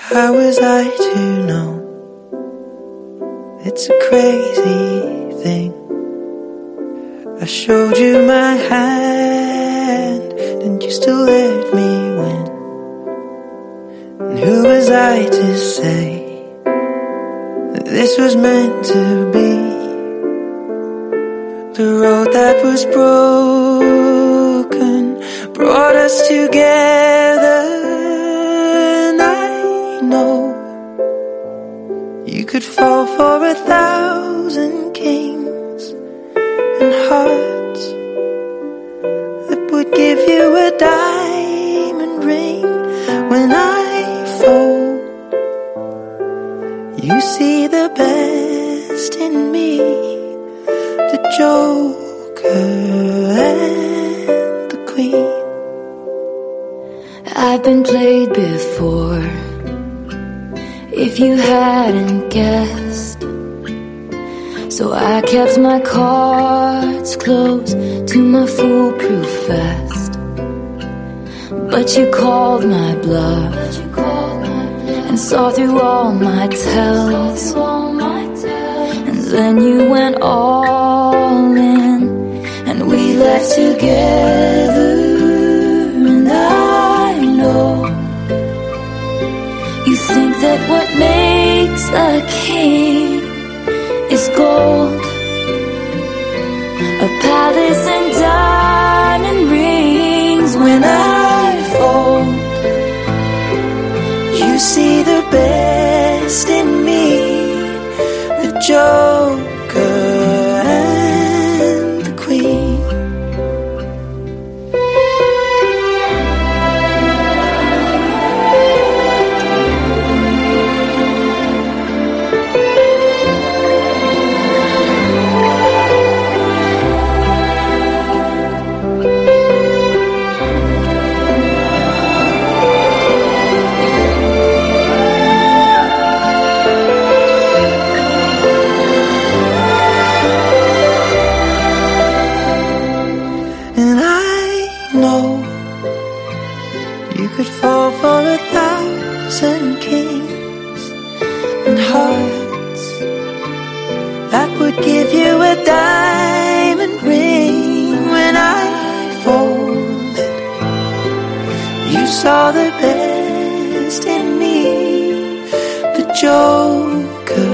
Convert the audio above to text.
How was I to know? It's a crazy thing. I showed you my hand and you still let me win. And who was I to say that this was meant to be? The road that was broken brought us together. And I know you could fall for 1,000 kings and hearts that would give you a diamond ring. When I fold, you see the best in me, the Joker and the Queen. I've been played before, if you hadn't guessed. So I kept my cards close to my foolproof vest. But you called my bluff and saw through all my tells. And then you went all in, and we left together. And I know you think that what makes a king is gold, a palace and diamond rings. When I fold, you see the best in me, the Joker and the Queen. You could fall for 1,000 kings and hearts that would give you a diamond ring. When I folded, you saw the best in me, the Joker